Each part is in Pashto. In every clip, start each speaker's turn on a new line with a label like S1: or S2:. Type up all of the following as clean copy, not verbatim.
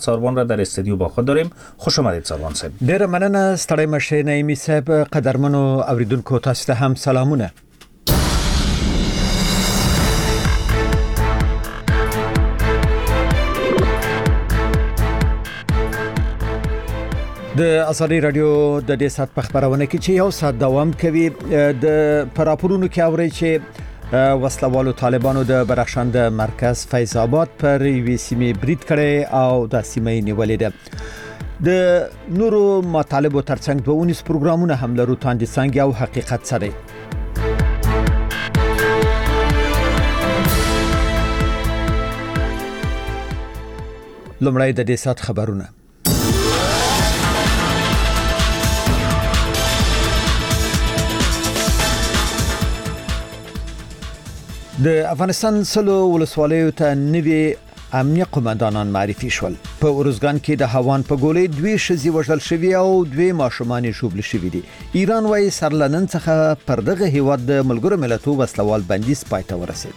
S1: سروان را در استودیو با خود داریم. خوش آمدید سروان صاحب.
S2: ډیره مننه ستړی مشه نعیمی صاحب. قدرمنو اوریدونکو تاسو ته هم سلامونه. د ازادي رادیو د دې سات په خبرونه کې چې یو سات دوام کوي د پراپورونو کې اوري چې وسلوالو طالبانو د بدخشان د مرکز فیض آباد پر وی سیمه برید کړي او د سیمه نیولې ده. د نورو مطالبو ترڅنګ 12 پروګرامونه هم لرو تاندې څنګه او حقیقت سره. لومړی د دې سات خبرونه. د افغانستان سلو ولسوالیو ته نوي امنیه قومندانان معرفي شول. په اورزګان کې د هوان په ګولې 2 شذي وژل شوی او 2 ماشومان شوبل شوی دي. ایران وايي سرلنن څخه پر دغه هیواد د ملګرو ملتونو وسلوال بندیز پاتې ورسید.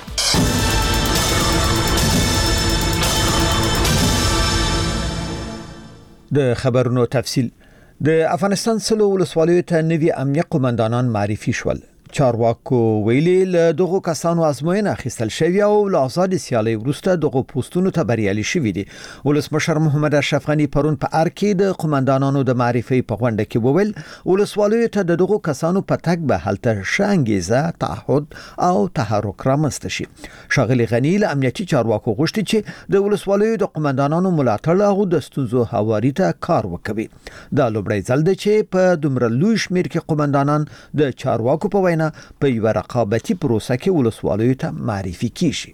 S2: د خبرونو تفصیل. د افغانستان سلو ولسوالیو ته نوي امنیه قومندانان معرفي شول. چارواکو ویلي له دغه کسانو ازموینه اخیستل شوی او له آزاد سیالي وروسته دغه پوسټونو ته بریالي شوی دي. ولسمشر محمد اشرف غنی پرون په ار کې د قومندانانو د معرفي په غونډه کې وویل ولسوالیو ته دغه کسانو په تګ به هلته شانګیزه تعهد او تحرک رامنځته شي. شاغلي غنی له امنیتي چارواکو غوښتي چې د ولسوالیو د قومندانانو ملاتړ او د ستونزو هواري ته کار وکړي. دا لومړی ځل دی چې په دومره لوی شمېر کې قومندانان د چارواکو په وینا په یو رقابتي پروسه کې ولسوالیو ته معرفي کیږي.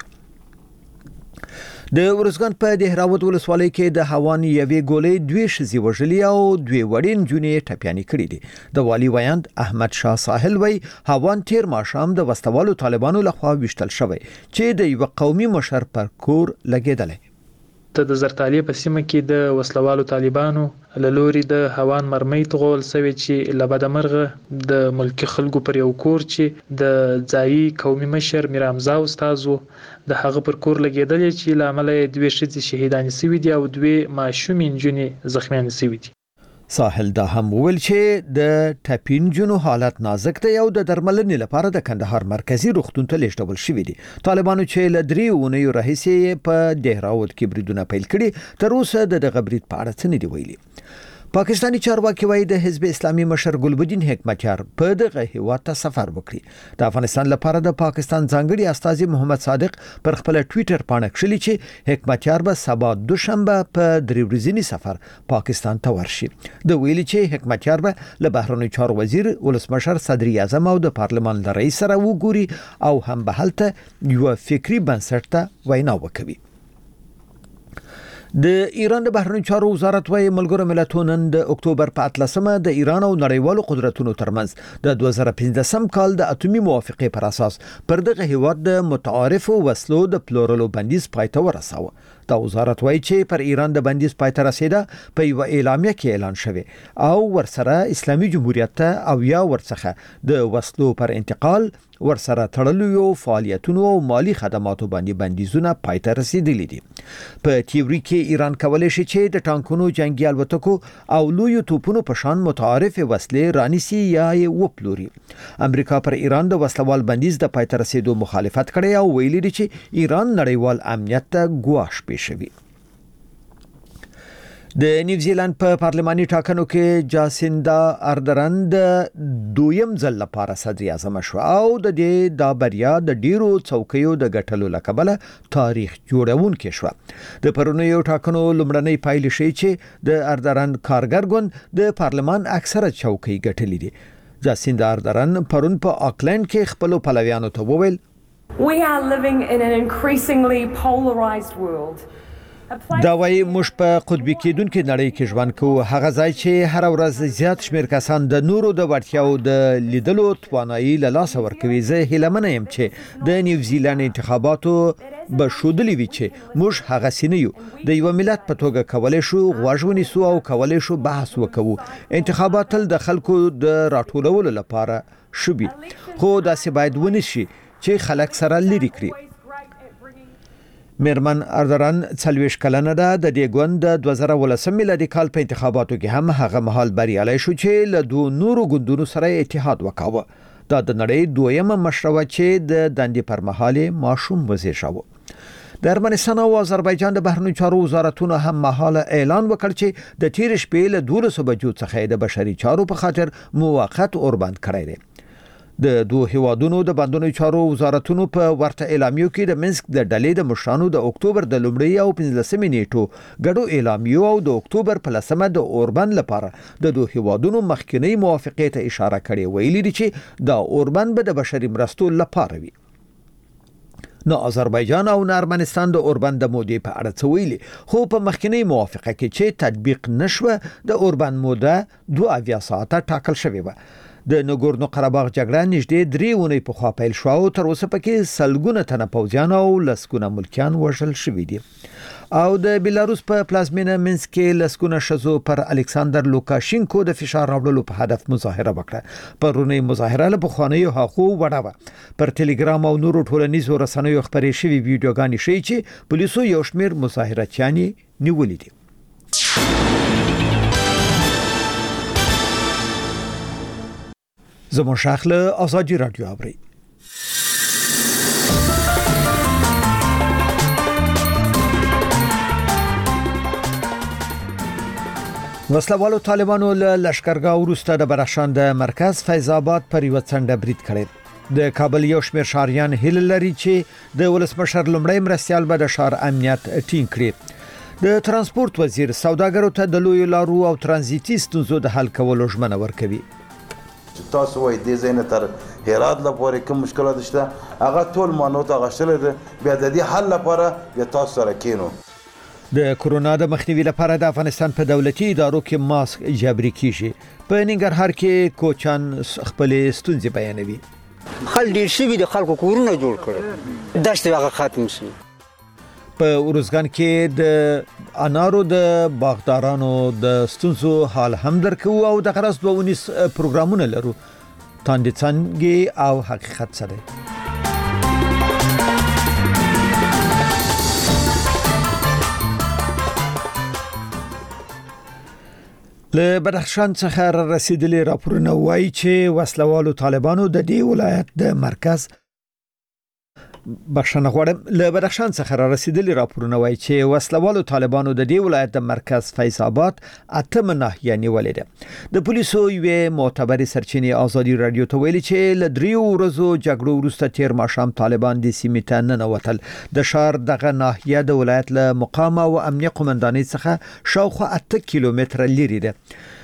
S2: د ورزګان په دهراوت ولسوالۍ کې د هوان یوې ګولې 2 شذي وژلي او 2 وړین جونې ټپيانې کړې دي. د والی ویاند احمد شاه ساحل وی هوان تیر ماشام د وسلوالو طالبانو لخوا وشتل شوی چې د یو قومي مشر پر کور لګیدل.
S3: ته د زرتالي په سیمه کې د وسلوالو طالبانو لوري د هوان مرمۍ تغول سوي چې لبدمرغه د ملکی خلکو پر یو کور چې د ځایي قومي مشر میر حمزه استادو د هغه پر کور لګیدل چې لامل 2 شذي شهیدان سوي دي او 2 ماشومین جنې زخمیان سوي دي.
S2: ساحل دا هم ویل چې د ټپینجونو حالت نازک دی او د درملنې لپاره د کندهار مرکزی روغتون ته لیږدول شوی دي. طالبانو چې ل 3 اونیو راهیسې په دهراوت کې بریدونه پیل کړي تر اوسه د غبرید په اړه څه نه دی ویلي. پاکستانی چارواکي وایي د حزب اسلامي مشر ګلبدین حکمتیار په دغه هیواد ته سفر وکړي. د افغانستان لپاره د پاکستان ځانګړي استازي محمد صادق پر خپل ټوئیټر باندې کړي چې حکمتیار به سبا دوشنبه په 3 ورځنی سفر پاکستان ته ورشي. د ویلي چې حکمتیار به له بهرنی چارو وزیر ولسمشر صدر اعظم او د پارلمان رئیس سره وګوري او هم به هلته یو فکری بنسټ ته وینا وکړي. د ایران د بهرنی چارو وزارت وايي ملګرو ملتونو د اکتوبر په 13مه د ایران او نړیوالو قدرتونو ترمنځ د 2015 کال د اټومي موافقې پر اساس پر دغه هیواد د متعارف وسلو د پلورلو بندیز پای ته ورساوه. دا وزارت وايي چې پر ایران د بندیز پای ته رسیده په یو اعلامیه کې اعلان شوی او ورسره اسلامي جمهوریت ته او یا ورڅخه د وسلو پر انتقال ورسره تړلو فعالیتونو او مالی خدماتو باندې بندیزونه پای ته رسیدلي دي. په تیوري کې ایران کولای شي چې د ټانکونو جنگي الوتکو او لویو توپونو په شان متعارف وسلې رانیسي یا یې وپلوري. امریکا پر ایران د وسلوال بندیز د پای ته رسیدو مخالفت کړي او ویلي دي چې ایران نړیوال امنیت ته ګواښ پېښوي. د نیوزیلند په پارلماني ټاکنو کې جاسیندا اردرن د دویم ځل لپاره صدر اعظم شو او د دې د بریا د ډیرو څوکیو د ګټلو لکبله تاریخ جوړونکې شو. د پرونیو ټاکنو لومړنۍ پایلې شي چې د اردرن کارګر ګوند د پارلمان اکثره چوکۍ ګټلې دي. جاسیندا اردرن پرون په آکلند کې خپل پلویانو ته وویل
S4: We are living in an increasingly polarized world.
S2: دا وایي موږ په قطبي کېدونکې نړۍ کې ژوند کوو. هغه ځای چې هر ورځ زیات شمېر کسان د نورو د وړتیاو د لیدلو توانایي له لاسه ورکوي. زه هیلهمنه یم چې د نیوزیلند انتخاباتو به ښودلي وي چې موږ هغسې نه یو. د یو ملت په توګه کولی شو غوږ ونیسو او کولی شو بحث وکوو. انتخابات تل د خلکو د راټولولو لپاره شوي، خو داسې باید ونشي چې خلک سره لرې کړي. میرمن اردران 40 کلنه ده د دې ګوند د 2018 میلادي کال په انتخاباتو کې هم هغه مهال بریالي شو چې له دوه نورو ګوندونو سره اتحاد وکاوه. دا د نړۍ دویمه مشروع چې د دندې پر مهال ماشوم وزیر شو. د ارمنستان او آذربایجان د بهرنیو چارو وزارتونو هم مهاله اعلان وکړ چې د تیر شپې له 12 بجو څخه د بشري چارو په خاطر موقت اوربند کړی دی. د دوه هیوادونو د بندونو چارو وزارتونو په ورته اعلامیو کې د منسک د ډلې د مشرانو د اکتوبر د لومړۍ او 15 نیټو ګډو اعلامیو او د اکتوبر په 10 د اوربند لپاره د دوه هیوادونو مخکینی موافقې ته اشاره کړې ویلي دي چې د اوربند به د بشري مرستو لپاره وي. نو آذربایجان او ارمنستان د اوربند د مودې په اړه څه ویلي، خو په مخکینی موافقه کې چې تطبیق نشوه د اوربند موده 2 ساعته ټاکل شوې و. د نګورنو قرهباغ جګړه نږدې 3 اونۍ په خوا پیل شو او تر اوسه پکې سلګونه تنه پوځیان او لسګونه ملکیان وژل شوي دي. او د بیلاروس په پلازمینه منسک کې لسګونه شزو پر الکساندر لوکاشینکو د فشار راوړلو په هدف مظاهره وکړه. پرونی مظاهره له پخوانیو حقوقو وړاوه. پر ټلګرام او نورو ټولنیزو رسنیو خبرې شوي ویډیوګانې ښیي چې پولیسو یو شمېر مظاهرچیان نیولي دي. زمون شاخله آزادی رادیو ابری. وسلوالو طالبانو له لشکرګاه وروسته د بدخشان د مرکز فیض آباد پر یو څنډه برید کړی. د کابل یو شمېر شهریان هیله لري چې د ولسمشر لومړی مرستیال به د ښار امنیت ټینګ کړي. د ترانسپورت وزیر سوداګرو ته د لویو لارو او ترانزیتي ستونزو د حل کولو ژمنه ورکوي.
S5: تاسو وای د زینه تر هرات لپاره کوم مشکلات شته هغه ټول مانو ته غشل دي بیا د دې حل لپاره بیا تاسو سره کینو.
S2: د کورونا د مخنیوي لپاره د افغانستان په دولتي ادارو کې ماسک جبري کیږي. په ننګرهار کې کوچان خپل ستونزې بیانوي.
S6: خل ډیر شي د خلکو کورونه جوړ کړي دشت هغه ختم شي.
S2: په ورزګان کې د انارو د باغدارانو د ستونزو حال هم درکو او د غرض 2019 پروګرامونه لرو. تاندې څنګه او حقیقت سره له بدخشان څخه رسیدلي راپورونه وایي چې وسلوالو طالبانو د دې ولایت د مرکز بخښنه غواړم له بدخشان څخه رسیدلي راپورونه وایي چې وسلوالو طالبانو د دې ولایت د مرکز فیض آباد اتمه ناحیه نیولې ده. د پولیسو یوې معتبرې سرچینې آزادي رادیو ته ویلي چې له 3 ورځو جګړو وروسته تیر ماښام طالبان د سیمې ته ننوتل. د ښار دغه ناحیه د ولایت له مقام او امنیه قومندانۍ څخه شاوخوا 8 کیلومتره لري ده.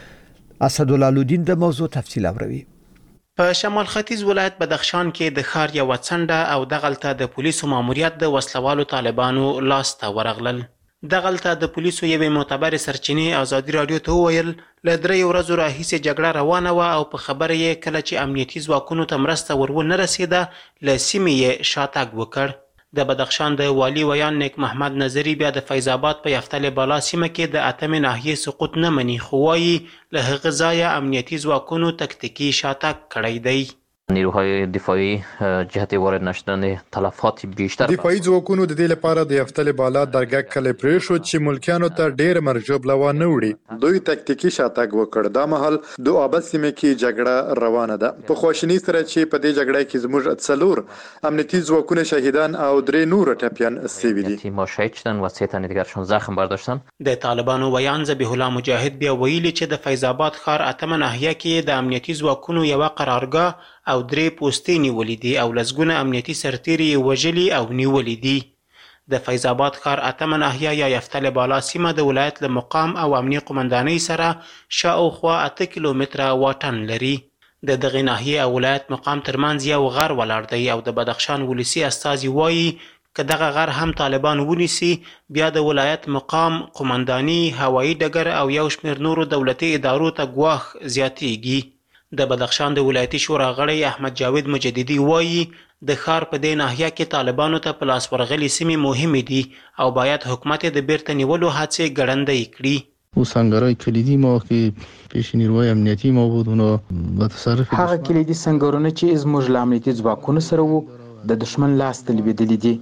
S2: اسدالله لودین د موضوع تفصیل اوري.
S7: په شمال ختیځ ولایت بدخشان کې د ښار یو څنډه او دغلته د پولیسو ماموریت د وسلوالو طالبانو لاس ته ورغلل. دغلته د پولیسو یوې معتبرې سرچینې آزادي رادیو ته وویل له 3 ورځو راهیسې جګړه روانه وه او په خبره یې کله چې امنیتي ځواکونو ته مرسته ورونه رسېده له سیمې یې شاتګ وکړ. د بدخشان د والی ویان نیک محمد نظری بیا د فیض آباد په یفتل بالا سیمه کې د اتمې ناحیې سقوط نه مني، خو وایي له هغه ځایه امنیتي ځواکونو تکتیکي شاتګ کړی دی.
S8: نیروهای دفاعی جهت وارد نشدن تلفات بیشتر
S9: دفاعی ځواکونو د دې لپاره د یفتل بالا درګه کلې پرې شو چې ملکیانو ته ډېر مرجوب لوا نه وړي. دوی تکتیکي شاتګ وکړ. دا مهال د آباد سیمه کې جګړه روانه ده. په خواشینی سره چې په دې جګړه کې زموږ 4 امنیتي ځواکونه شهیدان او 3 نور ټپیان شوي دي.
S8: ما شهید شدن و 3 تن دیگرشون زخم برداشتن.
S7: د طالبانو ویان ذبیح الله مجاهد بیا ویلي چې د فیض آباد ښار اتمه ناحیه کې د امنیتي ځواکونو یوه قرارګاه او 3 پوستې نیولې دي او لسګونه امنیتي سرتیري یې وژلي او نیولې دي. د فیض آباد ښار اتمه ناحیه یا یفتل بالا سیمه د ولایت له مقام او امنیه قومندانۍ سره شاوخوا 8 کیلومتره واټن لري. د دغې ناحیې او ولایت مقام ترمنځ یو غر ولاړ دی او د بدخشان ولسي استازي وایي که دغه غر هم طالبان ونیسي بیا د ولایت مقام، قومنداني، هوایي ډګر او یو شمېر نورو دولتي ادارو ته ګواښ زیاتیږي. د بدخشان د ولایتي شورا غړی احمد جاوید مجددي وایي د ښار په دې ناحیه کې طالبانو ته په لاس ورغلي سیمې مهمې دي او باید حکومت د بیرته نیولو هڅې ګړندۍ کړي.
S10: او سنگرهای کلیدی ما که پیش نیروهای امنیتی ما بود اونا به تصرف
S11: هغه کلیدي سنگرونه چې زموږ له امنیتي ځواکونو سره وو د دشمن لاس ته لوېدلي دي.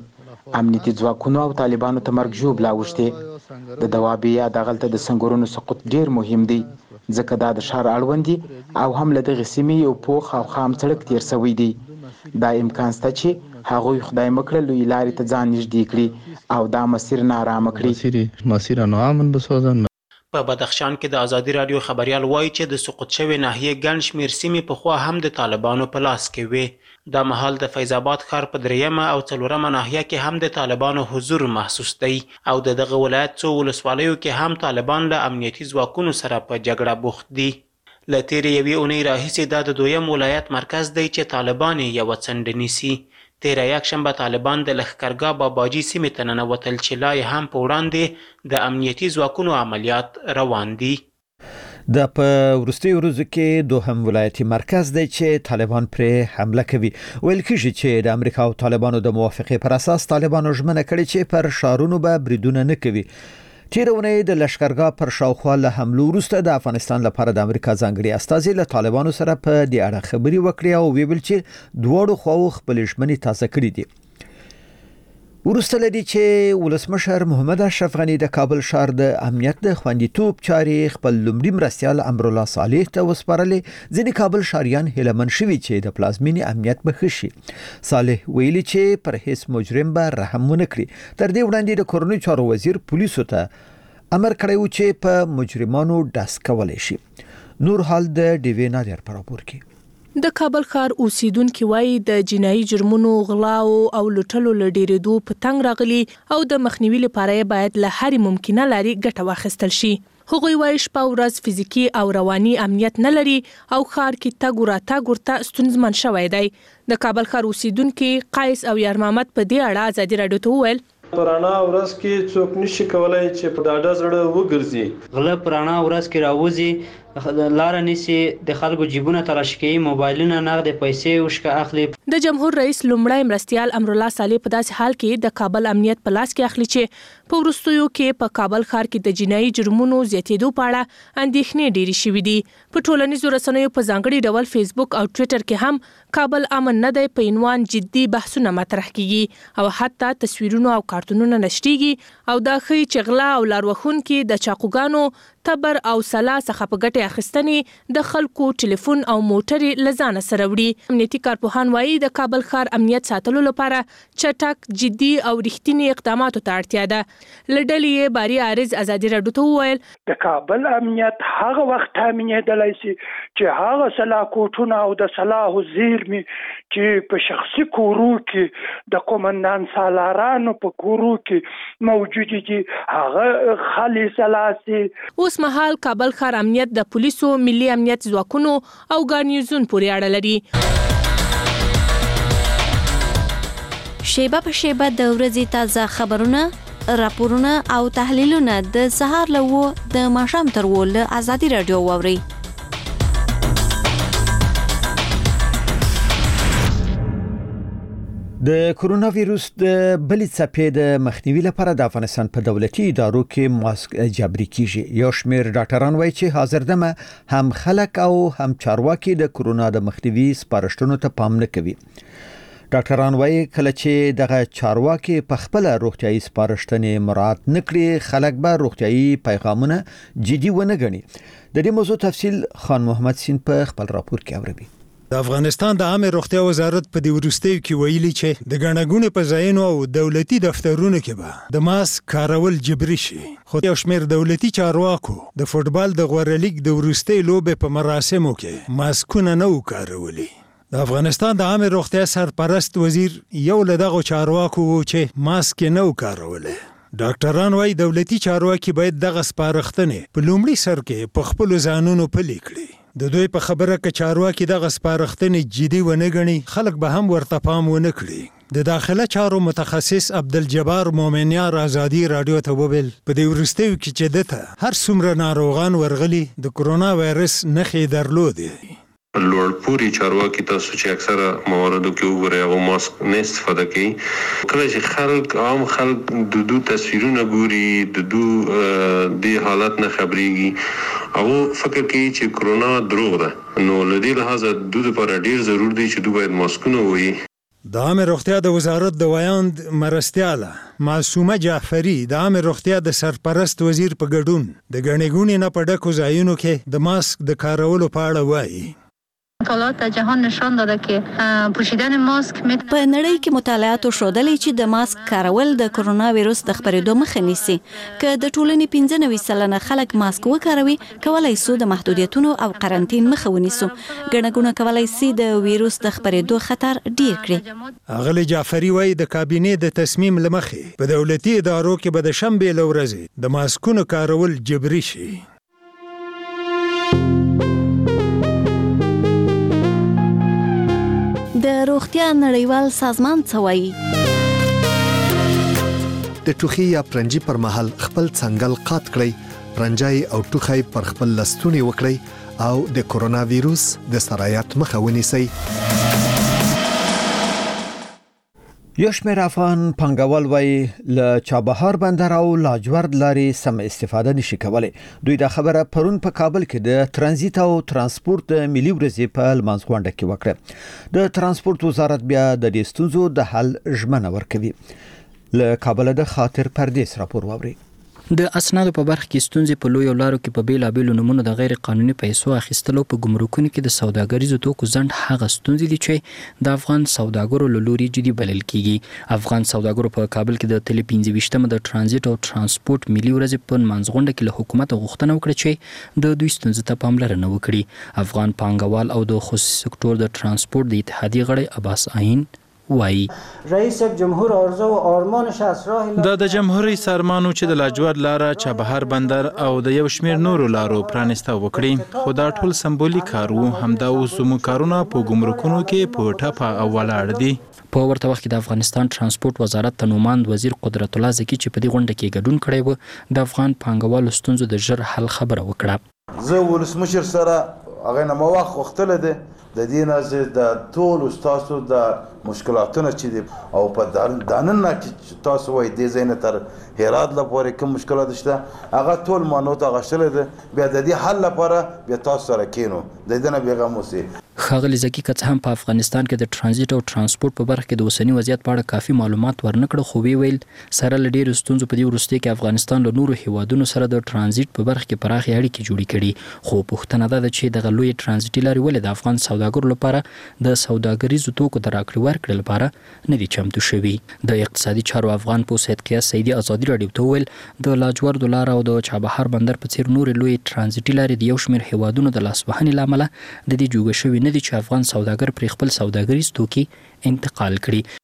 S11: امنیتي ځواکونو او طالبانو ته مرګ ژوبله اوښتې. د دوابي یا دغلته د سنګرونو سقوط ډیر مهم دی ځکه دا د ښار اړوند دي او هم له دغې سیمې یو پوخ او خام سړک تیر شوی دی. دا امکان شته چې هغوی خدای مکړه لوی لارې ته ځان نږدې کړي او دا مسیر نارامه کړي.
S10: مسیر ناامن بسازن.
S7: په بدخشان کې د ازادي رادیو خبريال وایي چې د سقوط شوې ناحیې ګڼ شمېر سیمې پخوا هم د طالبانو په لاس کې وې. دا مهال د فیض آباد ښار په 3مه او 4مه ناحیه کې هم د طالبانو حضور محسوس دی او د دغه ولایت څو ولسوالیو کې هم طالبان له امنیتي ځواکونو سره په جګړه بوخت دي. له تېرې یوې اونۍ راهیسې دا د 2م ولایت مرکز دی چې طالبان یې یوه څنډه نیسي. تېره یکشنبه طالبان د لښکرګاه باباجي سیمې ته ننوتل چې لا یې هم په وړاندې د امنیتي ځواکونو عملیات روان دي.
S2: د په وروستیو ورځو کې دوهم ولایتي مرکز دی چې طالبان پرې حمله کوي. ویل کېږي چې د امریکا او طالبانو د موافقې پر اساس طالبانو ژمنه کړې چې پر شارونو به بریدونه نه کوي. تیر اونۍ د لښکرګاه پر شاوخوا له حملو وروسته د افغانستان لپاره د امریکا ځانګړي استازي له طالبانو سره په دې اړه خبري وکړې او ویل چې دواړو خواو خپل ژمنې تازه کړې دي. وروسته لدی چې ولسمشر محمد اشرف غنی د کابل ښار د امنیت د خوندیتوب چارې خپل لومړي مرستیال امرالله صالح ته وسپارلې، ځینې کابل ښاریان هیلهمن شوي چې د پلازمینې امنیت به ښه شي. صالح ویلي چې پر هیڅ مجرم به رحم ونه کړي. تر دې وړاندې د کورنیو چارو وزیر پولیسو ته امر کړی و چې په مجرمانو ډز کولی شي. نور حال د ډیوی نادر په راپور کې.
S12: د کابل ښار اوسیدونکو وایي د جنایي جرمونو، غلاو او لوټلو له ډیرېدو په تنګ راغلي او د مخنیوي لپاره باید له هرې ممکنه لارې ګټه واخیستل شي. هغوی وایي شپه ورځ فزیکي او رواني امنیت نه لري او ښار کې تګ راتګ ورته ستونزمن شوی دی. د کابل ښار اوسیدونکي قیس او یار محمد په دې اړه ازادي راډیو ته وویل
S13: پرانا ورځ کې څوک نشي کولای چې په ډاډه زړه وګرځي.
S14: غله پرانا ورځ کې راوځي، لار نیسي، د خلکو جیبونه تلاش کوي، موبایلونه، نغد پیسې وشکه اخلي.
S12: د جمهور رئیس لومړی مرستیال امرالله صالح په داسې حال کې د کابل امنیت په لاس کې اخلي چې په وروستیو کې په کابل ښار کې د جنایي جرمونو زیاتېدو په اړه اندېښنې ډېرې شوې دي. په ټولنیزو رسنیو په ځانګړي ډول فیسبوک او ټویټر کې هم کابل امن نه دی په عنوان جدي بحثونه مطرح کیږي او حتی تصویرونه او کارتونونه نشریږي او دا ښیي چې غلا او لاروخونکي د چاقوګانو، تبر او سلا څخه په ګټې اخیستنې د خلکو ټلیفون او موټرې له ځانه سره وړي. امنیتي کارپوهان وایي د کابل ښار امنیت ساتلو لپاره چټک، جدي او رښتینی اقداماتو ته اړتیا ده. له ډلې یې باري عارض ازادي راډیو ته وویل
S15: د کابل امنیت هغه وخت تامینېدلی شي چې هغه سلاکوټونه او د سلاحو زیرمې چې په شخصي کورو کې د قومندان سالارانو په کورو کې موجود دي هغه خالص لاسي.
S12: اوس مهال کابل ښار امنیت د پولیسو، ملي امنیت ځواکونو او ګارنیزون پورې اړه لري.
S16: شیبه په شیبه د ورځې تازه خبرونه، راپورونه او تحلیلونه د سهار له 9 د ماښام تر 10 له ازادي راډیو واورئ.
S2: د کورونا ویروس د بلې څپې د مخنیوي لپاره د افغانستان په دولتي ادارو کې ماسک جبري کیږي. یو شمېر ډاکټران وایي چې حاضر دمه هم خلک او هم چارواکي د کورونا د مخنیوي سپارښتنو ته پام نه کوي. ډاکټران وایي کله چې دغه چارواکي په خپل روغتيایي سپارښتنې مراعات نکړي، خلک به روغتيایي پیغامونه جدي ونه ګڼي. د دې موضوع تفصیل خان محمد سین په خپل راپور کې اوري.
S17: د افغانستان د عامه روغتیا وزارت په دې وروستیو کې ویلي چې د ګڼګونې په ځایونو او دولتي دفترونو کې به د ماسک کارول جبري شي. خو یو شمېر دولتي چارواکو د فوټبال د غوره لیګ د وروستۍ لوبې په مراسمو کې ماسکونه نه کارولي. د افغانستان د عامه روغتیا سرپرست وزیر یو له دغو چارواکو و چې ماسک نه کاروله. ډاکټران وايي دولتي چارواکي باید دغه سپارښتنې په لومړي سر کې په خپل ځانونو پلي کړي. د دوی په خبره کې چارواکي دغه سپارښتنې جدي ونه ګڼي، خلک به هم ورته پام ونه کړي. د داخله چارو متخصص عبدالجبار مومنیار ازادي راډیو ته وویل په دې وروستیو کې چې دته هر څومره ناروغان ورغلي د کرونا وایرس نښې درلودې.
S18: لوړپوړي چارواکي تاسو چې اکثره مواردو کې وګورئ هغه ماسک نه استفاده کوي. کله چې خلک عام خلک د دو تصویرونه ګوري، د دو د حالت نه خبرېږي، هغه فکر کوي چې کرونا دروغ ده. نو له دې لحاظه د لپاره ډیر ضرور دی چې دوی باید ماسکونه ووهي.
S17: د عامه روغتیا د وزارت د ویاند مرستیاله معصومه جعفری د عامه روغتیا د سرپرست وزیر په ګډون د ګڼې نه په ډکو ځایونو کې د ماسک د کارولو په اړه وایي.
S19: مطالعات در جهان نشان داده که پوشیدن ماسک
S16: په نړۍ کې مطالعات ښودلي چې د ماسک کارول د کرونا ویروس د خپرېدو مخه نیسي. که د ټولنې 95% خلک ماسک وکاروي، کولای سو د محدودیتونو او قرنطین مخه ونیسو. ګڼه کولای سي د ویروس د خپرېدو خطر ډیر کړي.
S17: اغلی جعفری وایي د کابینې د تصمیم لمخې په دولتي ادارو کې به د شنبې له ورځې د ماسکونو کارول جبري شي.
S16: د روغتیا نړیوال سازمان څه وایي؟
S20: د ټوخي یا پرنجي پر مهال خپل څنګل قات کړئ، پرنجای او ټوخی پر خپل لستونی وکړئ او د کرونا ویروس د سرایت مخه ونیسئ.
S2: یو شمېر افغان پانګوال وایي له چابهار بندر او لاجورد لارې سم استفاده نشي کولی. دوی دا خبره پرون په کابل کې د ترانزیت او ترانسپورت د ملي ورځې په لمانځغونډه کې وکړه. د ترانسپورت وزارت بیا د دې ستونزو د حل ژمنه ورکوي. له کابل د خاطر پردیس راپور واوري.
S21: د اسنادو په برخه کې ستونزې په لویو لارو کې په بیلابیلو نمونو د غیر قانوني پیسو اخیستلو په ګمرکونو کې د سوداګریزو توکو ځنډ هغه ستونزې دي چې د افغان سوداګرو له لوري جدي بلل کیږي. افغان سوداګرو په کابل کې د تلې 25مه د ترانزیت او ترانسپورت ملي ورځې په لمانځغونډه کې له حکومت غوښتنه وکړه چې د دوی ستونزې ته پاملرنه وکړي. افغان پانګوال او د خصوصي سکتور د ترانسپورت د اتحادیې غړی عباس عین وایي
S22: رئیس جمهور آرزو و آرمانش از راه
S23: د جمهوریت سرمانو چې د لاجورد لاره، چابهار بندر او د یو شمېر نورو لارو پرانسته وکړي، خو دا ټول سمبولیک کار وو. همدا اوس زموږ کارونه په ګمرکونو کې په ټپه او ولاړ دي.
S21: په ورته وخت کې د افغانستان ترانسپورت وزارت ته نوماند وزیر قدرت الله زکی چې په دې غونډه کې ګډون کړی و، د افغان پانګوالو ستونزو د ژر حل خبره وکړه.
S5: زه ولسمشر سره هغه نه مو وخت وختل دي د دې نه د ټول استادو د مشکلاتونه چې دي او په دانن نه چې تاسو وایي د زینه تر هرات لپاره کوم مشکلات شته هغه ټول مانو ته غشل دي. بیا د دې حل لپاره بیا تاسو سره کینو د دې نه بیغم اوسئ.
S21: ښاغلي زکی که څه هم په افغانستان کې د ترانزیت او ترانسپورت په برخه کې د اوسنی وضعیت په اړه کافي معلومات ورنکړه، خو ویل سره له ډېرو ستونزو په دې وروستي کې افغانستان له نورو هیوادونو سره د ترانزیت په برخه کې پراخې اړیکې جوړې کړي. خو پوښتنه ده چې دغه لوی ترانزیتي لارې ولې د افغان سوداګرو لپاره د سوداګریزو توکو د راکړې ورکړې لپاره نه دي چمتو شوي. د اقتصادي چارو افغان پوه سید قیاس سیدي ازادي راډیو ته وویل د لاجورد لاره او د چابهار بندر په څیر نورې لوی ترانزیتي لارې د یو شمېر هیوادونو د لاسوهنې له امله د دې جوګه شوي نه دي چې افغان سوداګر پر خپل سوداګریز توکي انتقال کړي.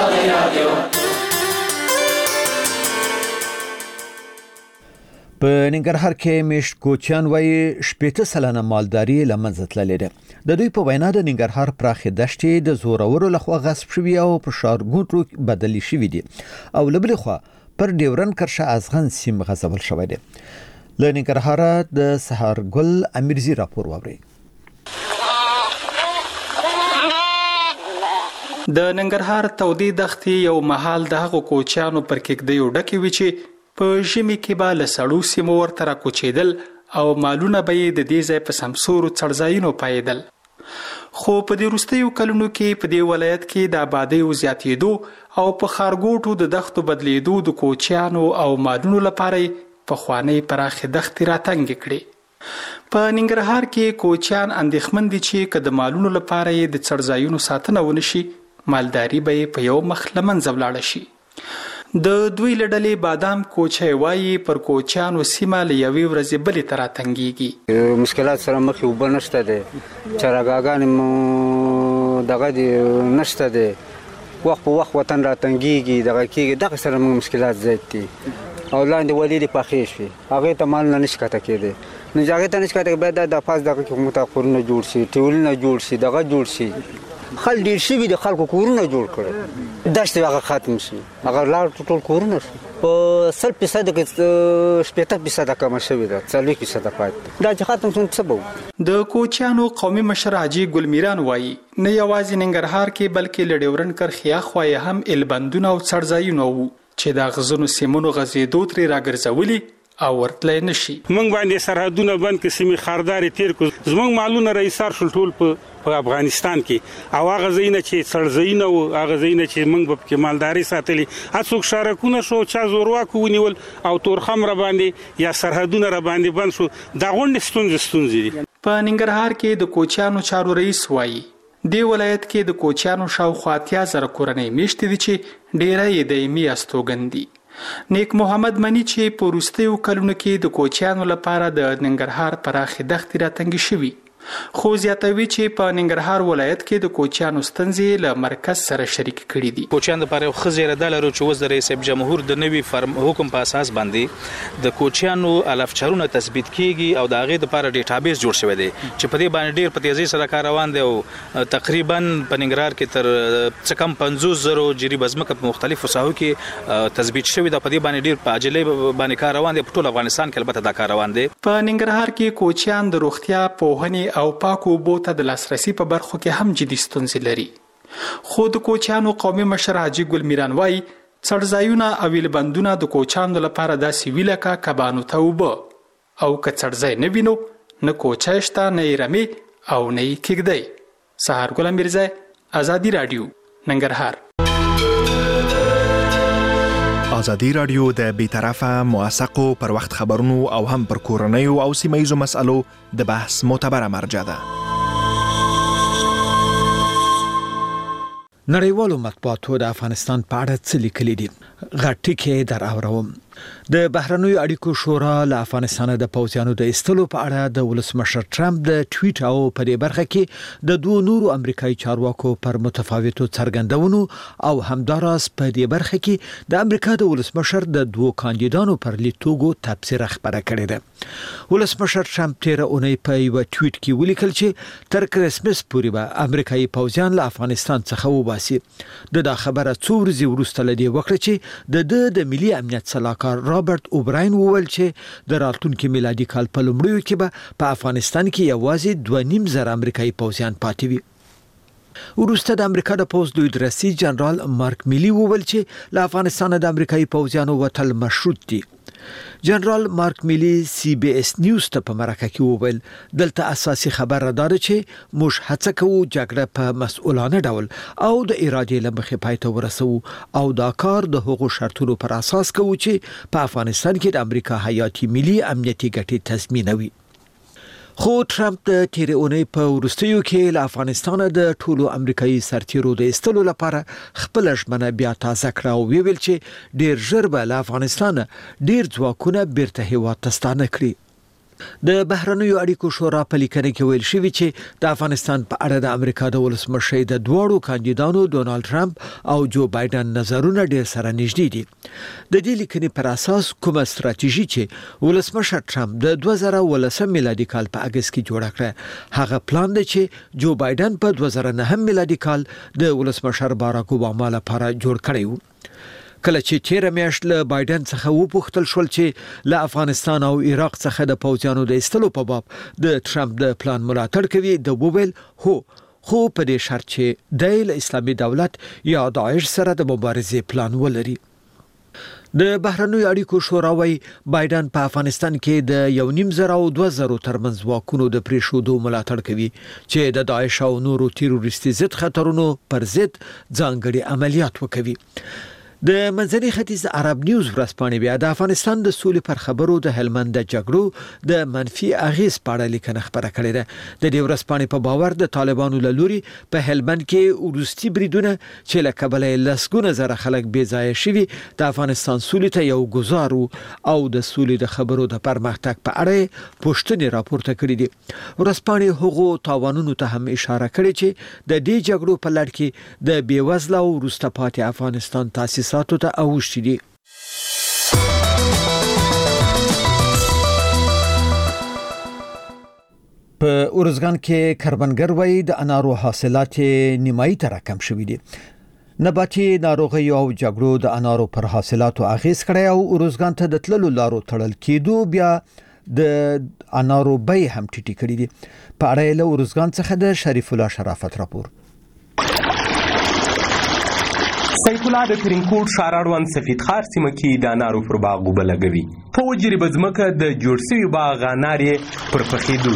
S2: په ننګرهار کې میشت کوچیان وایي 80% مالداري له منځه تللې ده. د دوی په وینا د ننګرهار پراخې دښتې د زورورو لخوا غصب شوي او په ښارګوټو بدلې شوي دي او له بلې خوا پر ډیورن کرښه ازغن سیم غځول شوی دی. له ننګرهاره د سهارګل امیرزي راپور واورئ.
S24: د ننګرهار تودې دښتې یو مهال د هغو کوچیانو پر کېږدیو ډکې وي چې په ژمي کې به له سړو سیمو ورته راکوچېدل او مالونه به یې د دې ځای په سمسورو څړځایونو پایېدل. خو په دې وروستیو کلونو کې په دې ولایت کې د آبادیو زیاتېدو او په ښارګوټو د دښتو بدلېدو د کوچیانو او مالونو لپاره پخوانۍ پراخې دښتې راتنګې کړې. په ننګرهار کې کوچیان اندېښمن دي چې که د مالونو لپاره یې د څړځایونو ساتنه ونشي، مالداري به یې په یو مخ له منځه ولاړه شي. د دوی له ډلې بادام کوچی وایي پر کوچیانو سیمه له یوې ورځې بلې ته راتنګېږي.
S6: مشکلات سره مخ یې اوبه نشته دی، چراګاګانې مو دغه دی نشته دی، وخت په وخت وطن راتنګېږي دغه کېږي، دغه سره موږ مشکلات زیات دي او لاندې ولې دې پخې شوې هغې ته مالونه نشي کښته کېدی. نو چې هغې ته نشي کښته باید د پاس دغه کې موږ ته کورونه جوړ شي، ټیولونه جوړ شي، دغه جوړ شي. خل ډېر شوي د خلکو کورونه جوړ کړي، دښتې هغه ختم شي، هغه لاړ ټول کورونه شي. په 100% کې 80% کمه شوې ده، 40% پاتې ده. دا چې ختم شو څه به وکړو؟
S24: د کوچیانو قومي مشر حاجي ګل میران وایي نه یوازې ننګرهار کې بلکې له ډیورن کرښې اخوا یې هم البندونه او څړځایونه وو چې د غزنو سیمونو غځېدو ترې راګرځولي او ورتلای نشي.
S1: موږ باندې سرحدونه بند کې سیمې خارداري تیر کو زموږ مالونه رئیسار شول ټول په افغانستان کې او هغه زینه چې سړزینه او هغه زینه چې موږ په مالداري ساتلي هڅوک شارکونه شو چا زورواکو ونیول او تورخم را باندې یا سرحدونه را باندې بند شو دا غونډه ستونزې دي.
S24: په ننګرهار کې د کوچیانو چارو رئیس وایي دی ولایت کې د کوچیانو شاوخوا 80,000 کورنۍ میشتې دي چې ډیره یې دایمي استوګن دي. نیک محمد منی چې په وروستیو کلونو کې د کوچیانو لپاره د ننګرهار پراخې دښتې راتنګې شوي خو زیاتوي چې په ننګرهار ولایت کې د کوچیانو ستونزې له مرکز سره شریک کړي دي.
S3: کوچیان لپاره یو خزیره د لرو چې وز د رئیس جمهور د نوي حکم په اساس باندې د کوچیانو الفچرونه تثبیت کیږي او د هغه لپاره ډیټابیس جوړ شوی دی چې په دې باندې ډیر په تیزی سره کار روان دی او تقریبا په ننګرهار کې تر څه کم 50,000 جری بزمکه په مختلفو ساحو کې تثبیت شوی دی. په دې باندې ډیر په عاجله باندې کار روان دی په ټول افغانستان کې البته دا کار روان دی.
S24: په ننګرهار کې کوچیان د روغتیا پوهنې او پاکو اوبو ته د لاسرسي په برخو کې هم جدي ستونزې لري. خو د کوچیانو قومي مشر حاجي ګل میران وایي څړځایونه او ویلبندونه د کوچیانو لپاره داسې وي لکه کبانو ته اوبه او که څړځای نه وي نو نه کوچی شته نه یې رمې او نه یې کیږدی. سهار ګل میرزا ازادي راډیو ننګرهار.
S4: ازادي راډیو د بیطرفه موثقو پر وخت خبرونو او هم پر کورنیو او سیمه‌ییزو مسألو د بحث معتبره مرجع ده.
S2: نړیوالو مطبوعاتو د افغانستان په اړه څه لیکلي دي؟ غټی کې در اورم. د بهرنیو اړیکو شورا له افغانستان د پوځیانو د ایستلو په اړه د ولسمشر ټرمپ د ټویټ او په دې برخه کې د دوه نورو امریکایي چارواکو پر متفاوتو څرګندونو او همداراز په دې برخه کې د امریکا د ولسمشر د دوه کاندیدانو پر لیدلو تبصره خبره کړې ده. ولسمشر ټرمپ تیر اونۍ په یو ټویټ کې ولیکل چې تر کرسمس پورې به امریکایي پوځیان له افغانستان څخه وباسي. دا خبره څو ورځې وروسته لدی وکړه چې د ملي امنیت صلاحکار رابرټ اوبراین وویل چې د راتلونکي میلادي کال په لومړیو کې به په افغانستان کې یوازې 2.5 امریکایي پوځیان پاتې وي. وروسته د امریکا د پوځ لوی رئیس جنرال مارک میلی وویل چې له افغانستان د امریکایي پوځیانو وتل مشروط دي. جنرال مارک میلی سی بي اس نیوز ته په مرکه کې وویل دلته اساسي خبره ده چې موږ هڅه کوو جګړه په مسؤلانه ډول او د ارادې له مخې پای ته ورسوو او دا کار د حقوقو شرطونو پر اساس کوو چې په افغانستان کې د امریکا حیاتي ملي امنیتي ګټې تضمینوي. خو ټرمپ د تیر اونۍ په وروستیو کې له افغانستان د ټولو امریکایي سرتیرو د ایستلو لپاره خپل ژمنه بیا تازه کړه او ویل چې ډیر ژر به له افغانستان ډیر ځواکونه بیرته هیواد ته ستانه کړي. د بهرنیو اړیکو شورا په لیکنه کې ویل شوی چې د افغانستان په اړه د امریکا د ولسمشر د دوړو کاندیدانو ډونالد ټرمپ او جو بایدن نظرونه ډیر سره نږدې دي. د دې لیکنې پر اساس کومه ستراتیژي چې ولسمشر ټرمپ د 2019 میلادي کال په اگست کې جوړ کړ هغه پلان دی چې جو بایدن په 2009 میلادي کال د ولسمشر باراک اوباما لپاره جوړ کړی و. کله چې تیر میاشت له بایدن څخه وپوښتل شول چې له افغانستان او عراق څخه د پوځیانو د ایستلو په باب د ټرمپ د پلان ملاتړ کوي د وویل هو خو په دې شرط چې د اسلامي دولت یا داعش سره د مبارزې پلان ولري. د بهرنیو اړیکو شورا وايي بایدن په افغانستان کې د 1.5 او 2 ترمنځ واکونو د پریښودو ملاتړ کوي چې د داعش او نورو تیروریستي ضد خطرونو پر ضد ځانګړي عملیات وکوي. د منځني ختیځ عرب نیوز ورځپاڼې بیا د افغانستان د سولې پر خبرو د هلمند د جګړو د منفي اغیز په اړه لیکنه خبره کړې ده. د دې ورځپاڼې په باور د طالبانو له لوري په هلمند کې ورستي بریدونه چې له کبله لسګونه زره خلک بې ځایه شوي د افغانستان سولې ته یو ګزار او د سولې د خبرو د پرمختګ په اړه پوښتنې راپورته کړې دي. ورځپاڼې هغو تاوانونو ته هم اشاره کړې چې د دې جګړو په لړ کې د بېوزله او وروسته پاتې افغانستان تاسیس ساتو ته اوښتي دي. په ارزګان کې کروندګر وایي د انارو حاصلات نیمایي ته راکم شوي دي. نباتي ناروغي او جګړو د انارو پر حاصلاتو اغیز کړی او ارزګان ته د تللو لارو تړل کېدو بیا د انارو بیې هم ټیټې کړې دي. په اړه له ارزګان څخه د شریف الله شرافت راپور.
S8: سیف الله د ترینکوټ ښار اړوند سفید خار سیمه کې د انارو پر باغ اوبه لګوي. په وجریبه ځمکه د جوړ شوي باغ انار یې پر پخېدو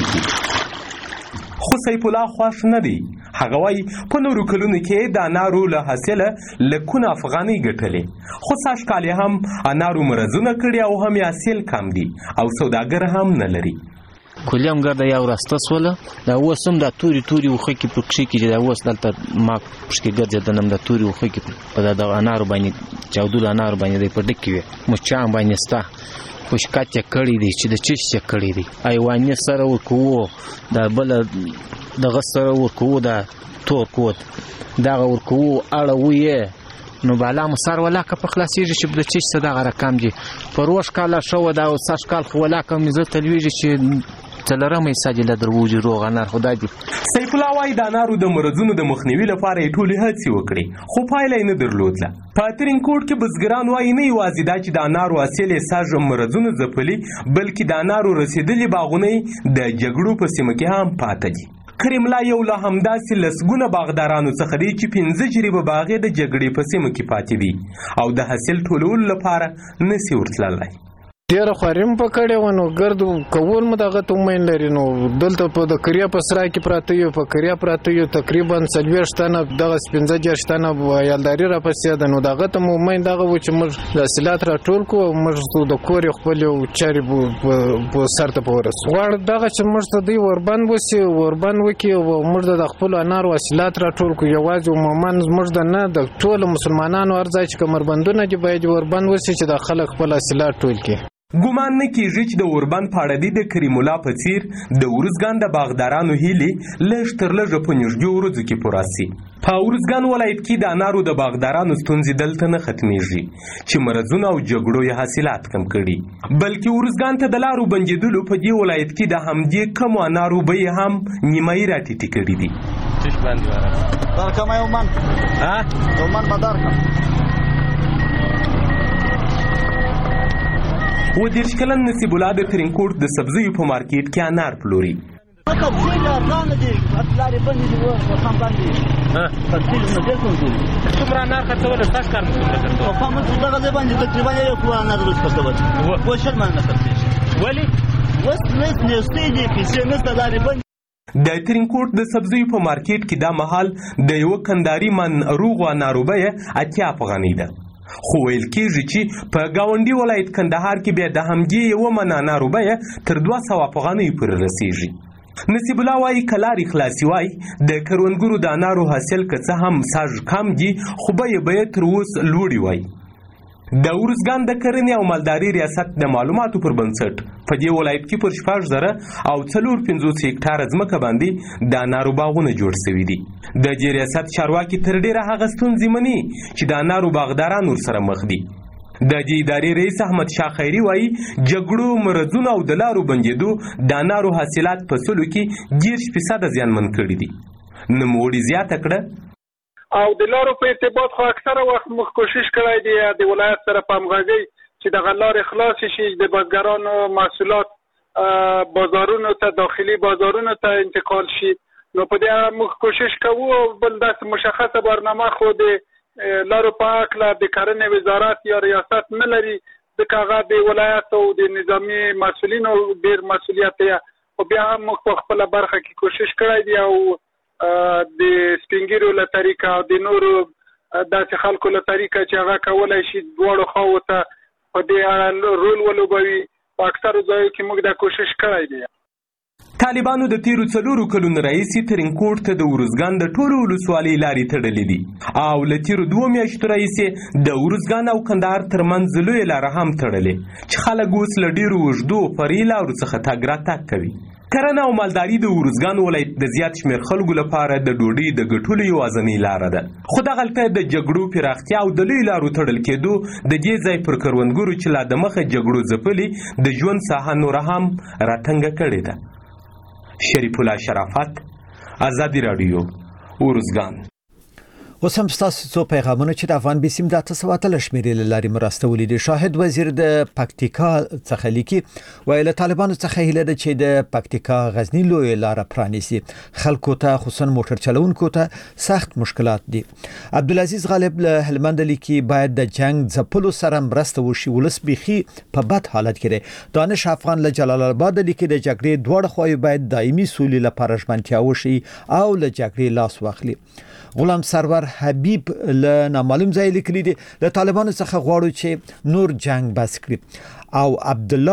S8: دي. خو سیف الله خوښ نه دی. هغه وایي په نورو کلونو کې د انارو له حاصله لکونه افغانۍ ګټلې، خو سږ کال یې هم انارو مرضونه کړي او هم یې حاصل کم دی او سوداګر هم نه لري.
S9: کلیم ګرده یو راسته سوله دا اوس هم دا توري وښه کې پکښې کې چې دا اوس دلته ما پشکې ګرځېدلم دا توري وښه کې په دغه انارو باندې چاودلو انارو باندې دی په ډک کې وې مچان باندې سته خوشکات یې کړی دی چې د چش یې کړی دی ایواني سره ورکوو دا بله دغه سره ورکوو دا تور کوت دغه ورکوو اړوو یې نو بالا مو سر ولاکه په خلاصېږي چې د چش څه دغه رقم دي په روژ کاله ښه وه دا سږ کال خو ولاکه مې زه ته لوېږي چې څلورمه حصه دې له درووځي روغ انار خدای دې.
S8: سیف الله وایي د انارو د مرضونو د مخنیوي لپاره یې ټولې هڅې وکړې خو پایله یې نه درلودله. په ترینکوټ کې بزګران وایي نه یوازې دا چې د انارو حاصل یې سږ مرضونو ځپلي بلکې د انارو رسېدلي باغونه یې د جګړو په سیمه کې هم پاته دي. کریم الله یو له همداسې لسګونه باغدارانو څخه دی چې 15 جریبه باغ یې د جګړې په سیمه کې پاتې دي او د حاصل ټولولو لپاره نسي ورتللی.
S10: ډېره خواري مو په کړې وه نو ګرد کول مو دغه ته امید لري نو دلته په د کریا په سرای کې پراته یو په کریا پراته یو تقریبا 40 تنه دغه 15 تنه یالداري راپسې ده نو دغه ته مو امید دغه و چې موږ د حاصلات راټول کړو او موږ د کور خپلې چارې په سر ته ورسو. غواړو دغه چې موږ ته دوی وربند وسي وربند وکړي او موږ د خپلو انارو حاصلات راټول کړو. یوازې عموما موږ د نه د ټولو مسلمانانو هر ځای چې کمربندونه دي باید وربند وسي چې د خلک خپل حاصلات ټول کړي.
S8: ګومان نه کیږي چې د اوربند په اړه د کریم الله په څیر د ارزګان د باغدارانو هیلې لږ تر لږه په نږدې ورځو کې پوره سي. په ارزګان ولایت کې د انارو د باغدارانو ستونزې دلته نه ختمیږي چې مرضونه او جګړو یې حاصلات کم کړي بلکې ارزګان ته د لارو بندېدلو په دې ولایت کې د همدې کمو انارو بیې هم نیمایي راټیټې کړي دي. و 10 کلن نصیب الله د ترینکوټ د سبزیو په مارکیټ کې انار پلوري.
S11: څومره انار خرڅول ستاسو کار په کومه دغه ځای باندې تقریبا یو کیلو انار روز خرڅول و شل مننه خرڅېږي ولې وس نستې دي پیسې نسته لارې بند.
S8: د ترینکوټ د سبزیو په مارکیټ کې دا مهال د یو کنداري من روغ انارو بیه 80 افغانۍ ده. خو ویل کېږي چې په ګاونډي ولایت کندهار کې بیا د همدې یوه من انارو بیه تر 200 افغانیو پورې رسیږي. نصیب الله وایي که لارې خلاصې وای د کروندګرو د انارو حاصل که څه هم سږ کم دي خو بیې تر اوس لوړې وای. د ارزګان د کرنې او مالداري ریاست د معلوماتو پر بنسټ په دې ولایت کې پر 6,000 او 450 هکټاره ځمکه باندې د انارو باغونه جوړ شوي دي. د دې ریاست چارواکي تر ډیره هغه ستونزې مني چې د انارو باغداران ورسره مخ دي. د دې ادارې رئیس احمد شاه خیري وایي جګړو مرضونو او د لارو بندېدو د انارو حاصلات په سلو کې 10% زیانمن کړي دي. نوموړي زیاته کړه
S25: او د لارو په ارتباط خو اکثره وخت موږ کوشش کړی دی د ولایت سره په همغږۍ چې دغه لارې خلاصې شي د بزګرانو محصولات بازارونو ته داخلي بازارونو ته انتقال شي. نو په دې اړه موږ کوشش کوو او بل داسې مشخصه برنامه خو د لارو په هکله د کرنې وزارت یا ریاست نه لري ځکه هغه د ولایت او د نظامي مسؤلینو ډېر مسؤلیت دی خو بیا هم موږ په خپله برخه کې کوشش کړی دی او د سپینګیرو له طریقه او د نورو داسې خلکو له طریقه چې هغه کولی شي دواړو خواو ته په دې اړه رول ولوبوي. په اکثرو ځایو کې موږ دا کوشش کړی دی.
S8: طالبانو د تیرو 4 کلونو راهیسې ترینکوټ ته د ارزګان د ټولو ولسوالۍ لارې تړلې دي او له تیرو 2 میاشتو راهیسې د ارزګان او کندهار ترمنځ لویه لاره هم تړلې چې خلک اوس له ډېرو اوږدو فرعي لارو څخه تګ راتګ کوي. کرنه او مالداري د ارزګان ولایت د زیات شمېر خلکو لپاره د ډوډۍ د ګټلو یوازینۍ لاره ده. خو دغلته د جګړو پراختیا او د لویو لارو تړل کېدو د دې ځای پر کروندګرو چې لا د مخه جګړو ځپلي د ژوند ساحه نوره هم راټنګه کړې ده. شریف الله شرافت، ازادي راډیو، ارزګان.
S2: اوس هم تاسو څو پیغامونه چې د افغان بسیم د 900 شمیرې لاري مرسته ولیدي. شاهد وزیر د پکتیکا څخه لیکي ویل طالبانو څخه هیله ده چې د پکتیکا غزنی لوی لار پرانیسي. خلکو ته خصوصا موټر چلونکو ته سخت مشکلات دي. عبدالعزیز غالب له هلمند لیکي باید د جنگ ځپلو سره مرسته وشي. ولس بيخي په بد حالت کې دی. دانش افغان له جلال آباد لیکي د جګړې دوړ خو باید دایمي سولې لپاره ژمنتیا وشي او له جګړې لاس واخلي. غلام سرور حبیب له نامعلوم ځای لیکلی دی د طالبانو څخه غواړي چې نور جنگ بس کړي او عبدالله